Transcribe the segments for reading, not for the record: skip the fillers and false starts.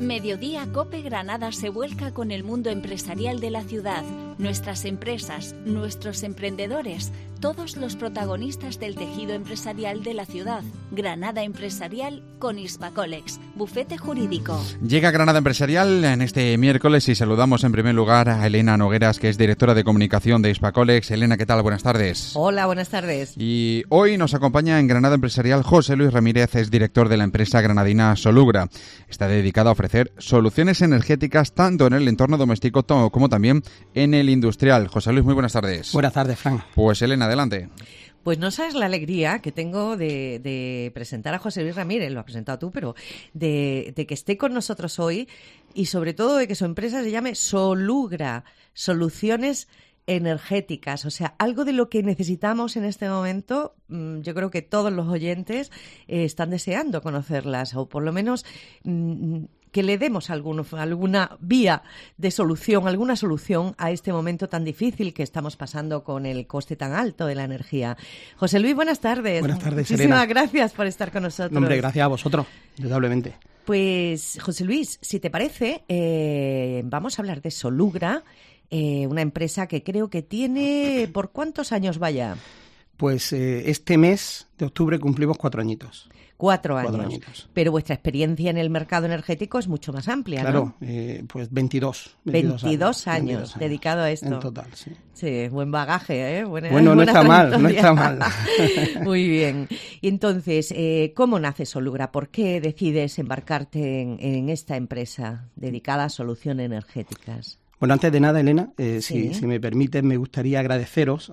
Mediodía Cope Granada se vuelca con el mundo empresarial de la ciudad, nuestras empresas, nuestros emprendedores, todos los protagonistas del tejido empresarial de la ciudad. Granada Empresarial con Hispacolex, bufete jurídico. Llega Granada Empresarial en este miércoles y saludamos en primer lugar a Elena Nogueras, que es directora de comunicación de Hispacolex. Elena, ¿qué tal? Buenas tardes. Hola, buenas tardes. Y hoy nos acompaña en Granada Empresarial José Luis Ramírez, es director de la empresa granadina Solugra. Está dedicado a ofrecer soluciones energéticas tanto en el entorno doméstico como también en el industrial. José Luis, muy buenas tardes. Buenas tardes, Fran. Pues Elena, adelante. Pues no sabes la alegría que tengo de presentar a José Luis Ramírez, lo has presentado tú, pero de que esté con nosotros hoy y sobre todo de que su empresa se llame Solugra, Soluciones Energéticas, o sea, algo de lo que necesitamos en este momento. Yo creo que todos los oyentes están deseando conocerlas, o por lo menos que le demos alguna vía de solución, alguna solución a este momento tan difícil que estamos pasando con el coste tan alto de la energía. José Luis, buenas tardes. Buenas tardes, Muchísimas Elena. gracias por estar con nosotros. No, hombre, gracias a vosotros, indudablemente. Pues, José Luis, si te parece, vamos a hablar de Solugra, una empresa que creo que tiene... ¿Por cuántos años vaya? Pues este mes de octubre cumplimos 4 añitos. 4 años. Pero vuestra experiencia en el mercado energético es mucho más amplia, claro, ¿no? Pues 22 años dedicado a esto. En total, sí. Sí, buen bagaje, ¿eh? Bueno, no está mal. Muy bien. Y entonces, ¿cómo nace Solugra? ¿Por qué decides embarcarte en esta empresa dedicada a soluciones energéticas? Bueno, antes de nada, Elena, Sí. si me permiten, me gustaría agradeceros,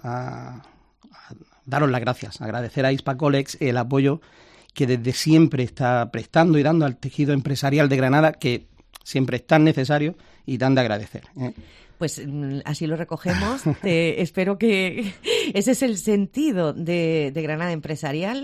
daros las gracias, agradecer a Hispacolex el apoyo que desde siempre está prestando y dando al tejido empresarial de Granada, que siempre es tan necesario y tan de agradecer. Pues así lo recogemos. Espero que ese es el sentido de Granada Empresarial,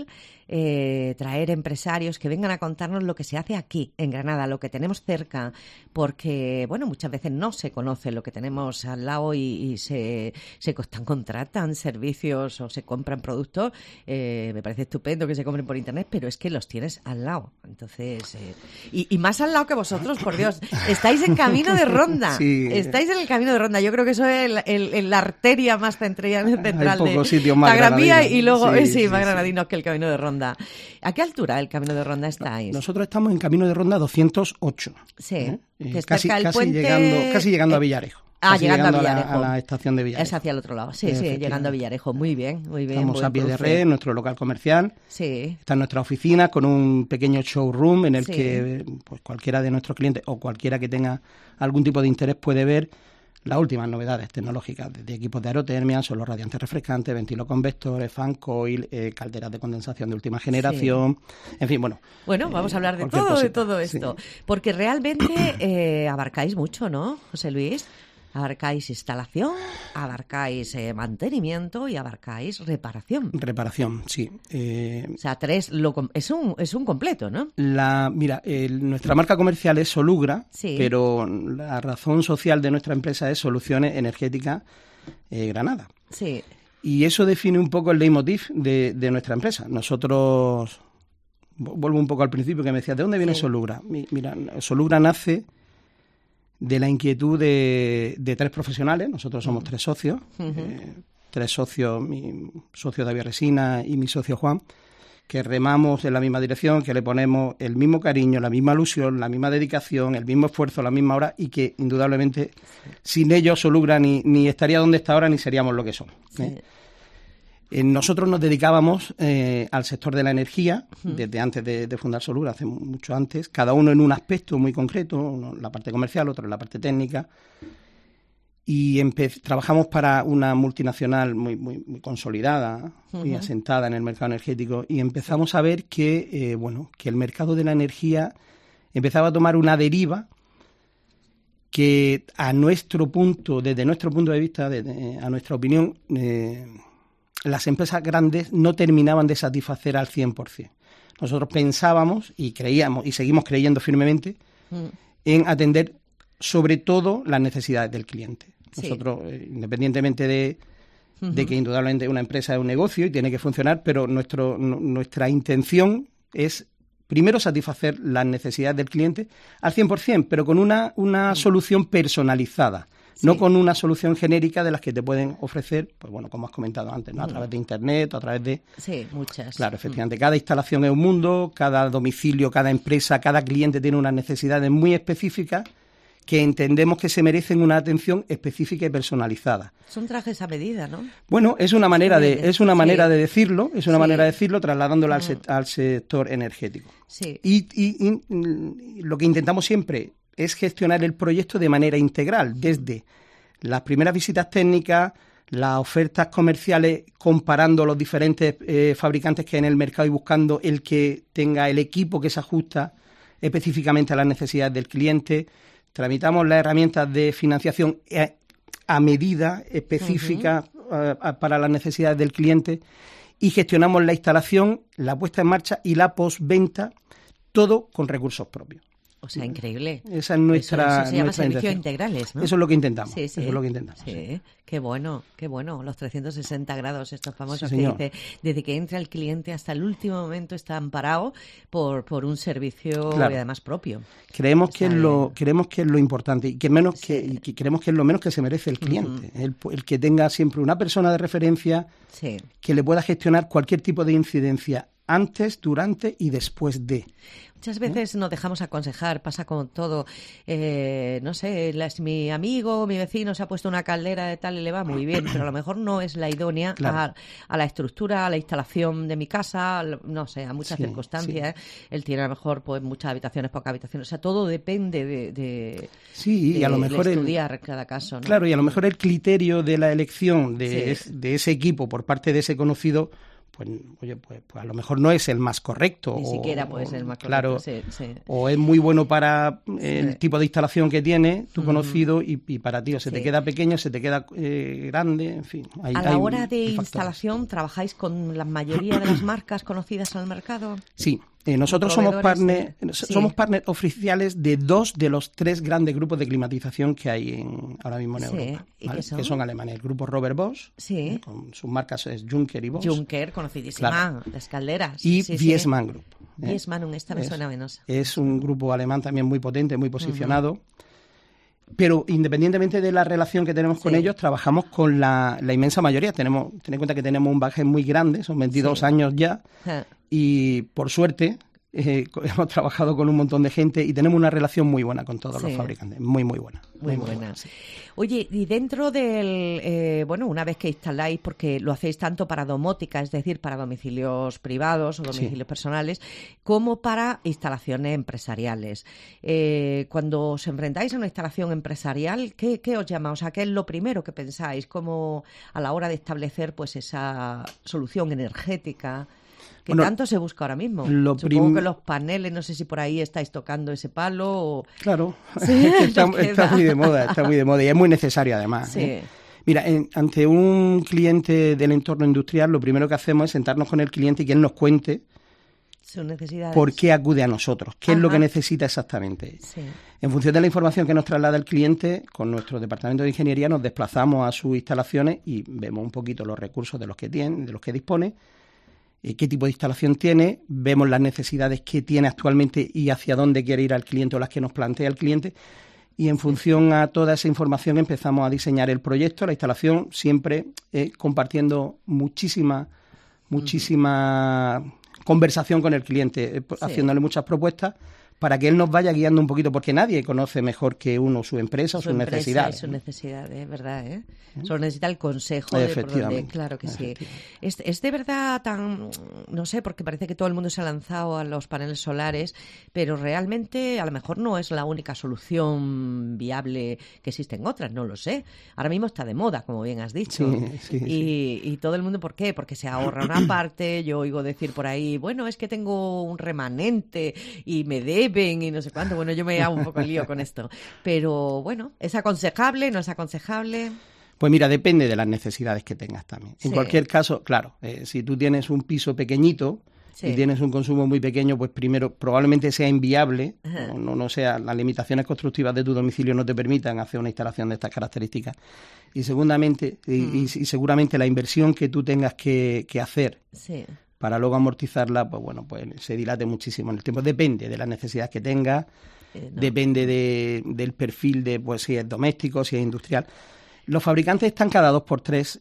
traer empresarios que vengan a contarnos lo que se hace aquí en Granada, lo que tenemos cerca, porque bueno, muchas veces no se conoce lo que tenemos al lado y se contratan servicios o se compran productos. Me parece estupendo que se compren por internet, pero es que los tienes al lado. Entonces, y más al lado que vosotros, por Dios. Estáis en camino de Ronda. Sí. Estáis en el camino de Ronda. Yo creo que eso es la arteria más central de más la Gran Vía, granadinos. y luego Sí, más granadinos que el camino de Ronda. ¿A qué altura del camino de Ronda estáis? Nosotros estamos en camino de Ronda 208. Sí, que es casi, cerca del puente... casi llegando a Villarejo. Llegando a Villarejo. A la estación de Villarejo. Es hacia el otro lado. Sí, llegando a Villarejo. Muy bien, muy bien. Estamos a pie de red, en nuestro local comercial. Sí. Está en nuestra oficina con un pequeño showroom en el que pues, cualquiera de nuestros clientes o cualquiera que tenga algún tipo de interés puede ver las últimas novedades tecnológicas, desde equipos de aerotermia, suelos radiantes refrescantes, ventiloconvectores, fan coil, calderas de condensación de última generación, en fin, bueno. Bueno, vamos a hablar de todo esto, porque realmente abarcáis mucho, ¿no, José Luis? Abarcáis instalación, abarcáis mantenimiento y abarcáis reparación. Reparación, sí. O sea, es un completo, ¿no? Mira, nuestra marca comercial es Solugra, sí, pero la razón social de nuestra empresa es Soluciones Energéticas Granada. Sí. Y eso define un poco el leitmotiv de nuestra empresa. Nosotros, vuelvo un poco al principio que me decías, ¿de dónde viene Solugra? Mira, Solugra nace de la inquietud de 3 profesionales. Nosotros somos 3 socios, 3 socios, mi socio David Resina y mi socio Juan, que remamos en la misma dirección, que le ponemos el mismo cariño, la misma ilusión, la misma dedicación, el mismo esfuerzo, la misma hora, y que indudablemente sin ellos Solugra ni estaría donde está ahora ni seríamos lo que somos. Sí. Nosotros nos dedicábamos al sector de la energía desde antes de fundar Solugra, hace mucho antes, cada uno en un aspecto muy concreto, uno en la parte comercial, otro en la parte técnica, y trabajamos para una multinacional muy consolidada, muy asentada en el mercado energético, y empezamos a ver que el mercado de la energía empezaba a tomar una deriva que desde nuestro punto de vista, a nuestra opinión, las empresas grandes no terminaban de satisfacer al 100%. Nosotros pensábamos y creíamos y seguimos creyendo firmemente en atender sobre todo las necesidades del cliente. Nosotros, independientemente de que indudablemente una empresa es un negocio y tiene que funcionar, pero nuestra intención es primero satisfacer las necesidades del cliente al 100%, pero con una solución personalizada. Sí. No con una solución genérica de las que te pueden ofrecer, pues bueno, como has comentado antes, ¿no? A través de Internet, a través de... Sí, muchas. Claro, efectivamente. Cada instalación es un mundo, cada domicilio, cada empresa, cada cliente tiene unas necesidades muy específicas que entendemos que se merecen una atención específica y personalizada. Son trajes a medida, ¿no? Bueno, es una manera de decirlo, trasladándolo al sector energético. Sí. Y lo que intentamos siempre es gestionar el proyecto de manera integral, desde las primeras visitas técnicas, las ofertas comerciales, comparando los diferentes fabricantes que hay en el mercado y buscando el que tenga el equipo que se ajusta específicamente a las necesidades del cliente. Tramitamos las herramientas de financiación a medida específica para las necesidades del cliente y gestionamos la instalación, la puesta en marcha y la postventa, todo con recursos propios. O sea, increíble. Esa es nuestra Eso se llama servicios integrales, ¿no? Eso es lo que intentamos. Sí. Eso es lo que intentamos. Sí. Qué bueno. Los 360 grados, estos famosos, sí, que dice, desde que entra el cliente hasta el último momento está amparado por un servicio, claro, y además propio. Creemos que es lo importante y creemos que es lo menos que se merece el cliente. El que tenga siempre una persona de referencia que le pueda gestionar cualquier tipo de incidencia antes, durante y después de. Muchas veces nos dejamos aconsejar, pasa con todo. No sé, mi amigo, mi vecino se ha puesto una caldera de tal y le va muy bien, pero a lo mejor no es la idónea, claro, a la estructura, a la instalación de mi casa, no sé, a muchas circunstancias. Sí. Él tiene a lo mejor pues muchas habitaciones, pocas habitaciones. O sea, todo depende de y a lo mejor estudiar cada caso, ¿no? Claro, y a lo mejor el criterio de la elección de ese equipo por parte de ese conocido, pues a lo mejor no es el más correcto. Ni siquiera puede ser el más correcto. Claro, sí. O es muy bueno para el tipo de instalación que tiene tu conocido y para ti o se te queda pequeño, se te queda grande, en fin. A la hora de instalación, ¿trabajáis con la mayoría de las marcas conocidas al mercado? Sí. Nosotros somos partners oficiales de 2 de los 3 grandes grupos de climatización que hay ahora mismo en Europa. ¿Y qué son? Que son alemanes. El grupo Robert Bosch, con sus marcas es Juncker y Bosch. Juncker, conocidísima, claro, las calderas. Y Viessmann Group. Viessmann, esta me suena venosa. Es un grupo alemán también muy potente, muy posicionado. Pero independientemente de la relación que tenemos con ellos, trabajamos con la inmensa mayoría. Ten en cuenta que tenemos un bagaje muy grande, son 22 años ya, y por suerte hemos trabajado con un montón de gente y tenemos una relación muy buena con todos los fabricantes, muy buena. Muy buena. Sí. Oye, y dentro del, una vez que instaláis, porque lo hacéis tanto para domótica, es decir, para domicilios privados o domicilios personales, como para instalaciones empresariales. Cuando os enfrentáis a una instalación empresarial, ¿qué os llama? O sea, ¿qué es lo primero que pensáis? ¿Cómo a la hora de establecer pues esa solución energética que tanto se busca ahora mismo? Supongo que los paneles, no sé si por ahí estáis tocando ese palo o... Claro, está muy de moda y es muy necesario además. Sí. Mira, ante un cliente del entorno industrial, lo primero que hacemos es sentarnos con el cliente y que él nos cuente sus necesidades. ¿Por qué acude a nosotros? ¿Qué es lo que necesita exactamente? Sí. En función de la información que nos traslada el cliente, con nuestro departamento de ingeniería nos desplazamos a sus instalaciones y vemos un poquito los recursos de los que tiene, de los que dispone, qué tipo de instalación tiene, vemos las necesidades que tiene actualmente y hacia dónde quiere ir al cliente o las que nos plantea el cliente, y en función a toda esa información empezamos a diseñar el proyecto, la instalación, siempre compartiendo muchísima conversación con el cliente, haciéndole muchas propuestas para que él nos vaya guiando un poquito, porque nadie conoce mejor que uno su empresa o sus necesidades. Sus necesidades, ¿verdad? Solo necesita el consejo de por dónde. Claro que sí. Es de verdad tan... No sé, porque parece que todo el mundo se ha lanzado a los paneles solares, pero realmente a lo mejor no es la única solución viable, que existen otras, no lo sé. Ahora mismo está de moda, como bien has dicho. Y todo el mundo, ¿por qué? Porque se ahorra una parte. Yo oigo decir por ahí, bueno, es que tengo un remanente y me deben y no sé cuánto. Bueno, yo me hago un poco lío con esto. Pero bueno, ¿es aconsejable? ¿No es aconsejable? Pues mira, depende de las necesidades que tengas también. En cualquier caso, claro, si tú tienes un piso pequeñito y tienes un consumo muy pequeño, pues primero probablemente sea inviable, no sea, las limitaciones constructivas de tu domicilio no te permitan hacer una instalación de estas características. Y segundamente, y seguramente la inversión que tú tengas que hacer para luego amortizarla, pues bueno, pues se dilate muchísimo en el tiempo. Depende de las necesidades que tenga, depende del perfil de, pues si es doméstico, si es industrial. Los fabricantes están cada 2 por 3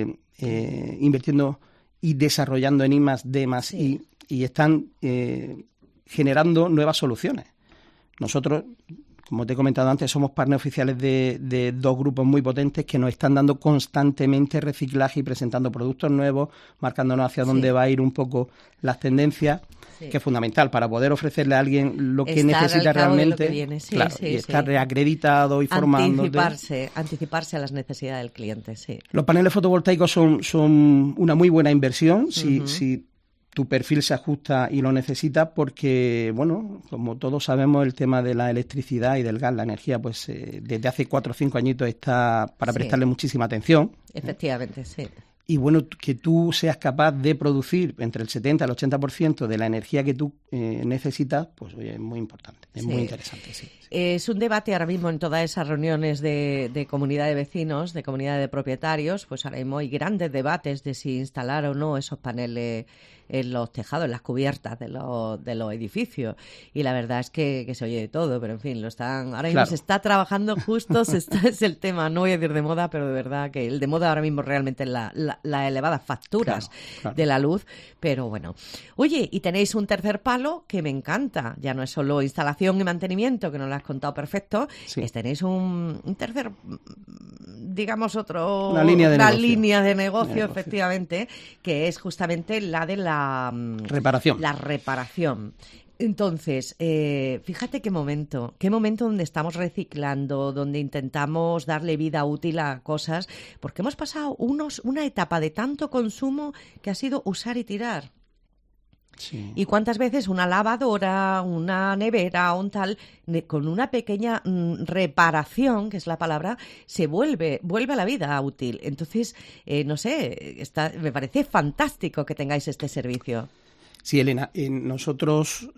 invirtiendo y desarrollando en I+D+I y están generando nuevas soluciones. Nosotros, como te he comentado antes, somos partners oficiales de 2 grupos muy potentes que nos están dando constantemente reciclaje y presentando productos nuevos, marcándonos hacia dónde va a ir un poco las tendencias, que es fundamental para poder ofrecerle a alguien lo que necesita realmente. Y estar reacreditado y formando. Anticiparse a las necesidades del cliente, Los paneles fotovoltaicos son una muy buena inversión si tu perfil se ajusta y lo necesitas, porque, bueno, como todos sabemos, el tema de la electricidad y del gas, la energía, pues desde hace 4 o 5 añitos está para prestarle muchísima atención. Efectivamente, Y bueno, que tú seas capaz de producir entre el 70 y el 80% de la energía que tú necesitas, pues oye, es muy importante, es muy interesante. Es un debate ahora mismo en todas esas reuniones de comunidad de vecinos, de comunidad de propietarios, pues ahora mismo hay grandes debates de si instalar o no esos paneles en los tejados, en las cubiertas de los edificios. Y la verdad es que se oye de todo, pero en fin, ahora mismo se está trabajando justo, es el tema, no voy a decir de moda, pero de verdad que el de moda ahora mismo realmente es las elevadas facturas de la luz. Pero bueno. Oye, y tenéis un tercer palo que me encanta, ya no es solo instalación y mantenimiento, que nos lo has contado perfecto, tenéis un tercer, digamos una línea de negocio, efectivamente, que es justamente la de la reparación. Entonces, fíjate qué momento donde estamos reciclando, donde intentamos darle vida útil a cosas, porque hemos pasado una etapa de tanto consumo que ha sido usar y tirar. Sí. Y cuántas veces una lavadora, una nevera o un tal, con una pequeña reparación, que es la palabra, se vuelve a la vida útil. Entonces, no sé, me parece fantástico que tengáis este servicio. Sí, Elena, nosotros,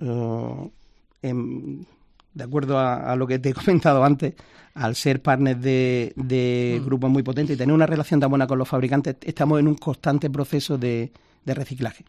de acuerdo a lo que te he comentado antes, al ser partners de grupos muy potentes y tener una relación tan buena con los fabricantes, estamos en un constante proceso de reciclaje.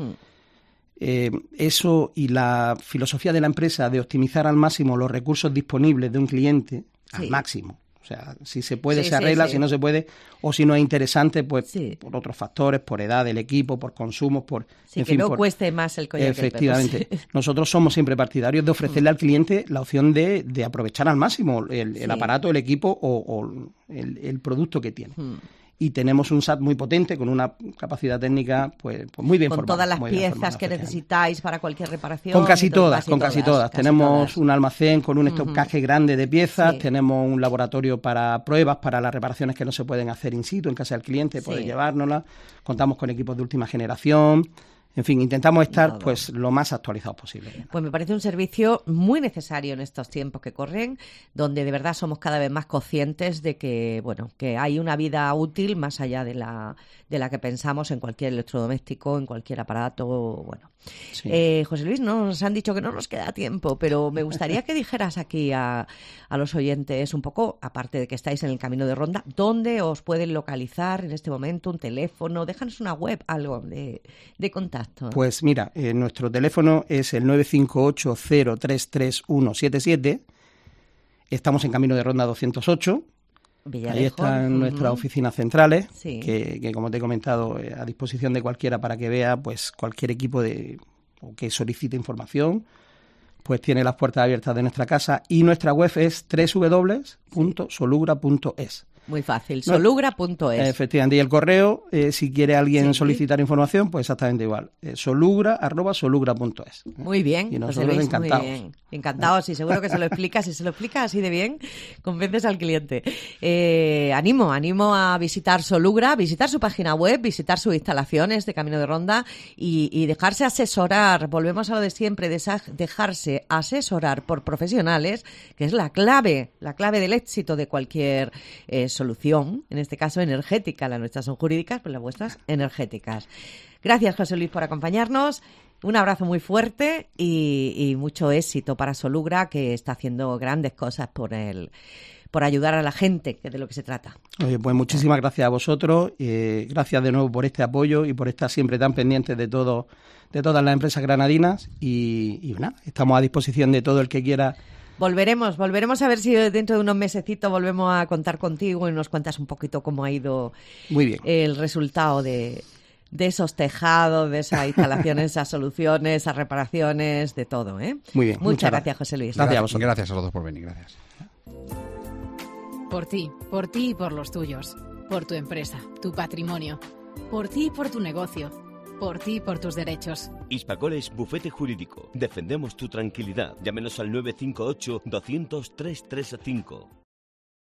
Eso y la filosofía de la empresa de optimizar al máximo los recursos disponibles de un cliente, al máximo. O sea, si se puede se arregla, si no se puede, o si no es interesante, pues por otros factores, por edad del equipo, por consumos, cueste más el collar. Efectivamente. Nosotros somos siempre partidarios de ofrecerle al cliente la opción de aprovechar al máximo el aparato, el equipo o el producto que tiene. Y tenemos un SAT muy potente, con una capacidad técnica pues muy bien formada. Con todas las piezas que necesitáis para cualquier reparación. Con casi todas. Tenemos un almacén con un estocaje grande de piezas, tenemos un laboratorio para pruebas, para las reparaciones que no se pueden hacer in situ en casa del cliente, poder llevárnoslas. Contamos con equipos de última generación. En fin, intentamos estar pues lo más actualizados posible. Pues me parece un servicio muy necesario en estos tiempos que corren, donde de verdad somos cada vez más conscientes de que, bueno, que hay una vida útil más allá de la que pensamos en cualquier electrodoméstico, en cualquier aparato, bueno. José Luis, nos han dicho que no nos queda tiempo, pero me gustaría que dijeras aquí a los oyentes un poco, aparte de que estáis en el Camino de Ronda, ¿dónde os pueden localizar en este momento? ¿Un teléfono? Déjanos una web, algo de contacto. Pues mira, nuestro teléfono es el 958-033177. Estamos en Camino de Ronda 208. Villarejo. Ahí están nuestras oficinas centrales, que como te he comentado, a disposición de cualquiera para que vea, pues cualquier equipo o que solicite información, pues tiene las puertas abiertas de nuestra casa, y nuestra web es www.solugra.es. Muy fácil, solugra.es. Efectivamente, y el correo, si quiere alguien solicitar información, pues exactamente igual, solugra@solugra.es. Muy bien, y nosotros Luis, encantados. Muy bien. Encantados, y seguro que se lo explicas, si se lo explicas así de bien, convences al cliente. Animo a visitar Solugra, visitar su página web, visitar sus instalaciones de Camino de Ronda y dejarse asesorar. Volvemos a lo de siempre, dejarse asesorar por profesionales, que es la clave del éxito de cualquier solución, en este caso energética. Las nuestras son jurídicas, pues las vuestras energéticas. Gracias, José Luis, por acompañarnos. Un abrazo muy fuerte y mucho éxito para Solugra, que está haciendo grandes cosas por el por ayudar a la gente, que de lo que se trata. Oye, pues muchísimas gracias a vosotros, gracias de nuevo por este apoyo y por estar siempre tan pendientes de todas las empresas granadinas y nada, estamos a disposición de todo el que quiera. Volveremos a ver si dentro de unos mesecitos volvemos a contar contigo y nos cuentas un poquito cómo ha ido Muy bien. El resultado de esos tejados, de esas instalaciones, esas soluciones, esas reparaciones, de todo, ¿eh? Muy bien. Muchas gracias, José Luis. Gracias a vosotros. Gracias a los dos por venir, gracias. Por ti y por los tuyos. Por tu empresa, tu patrimonio. Por ti y por tu negocio. Por ti y por tus derechos. Hispacoles Bufete Jurídico. Defendemos tu tranquilidad. Llámenos al 958 200 335.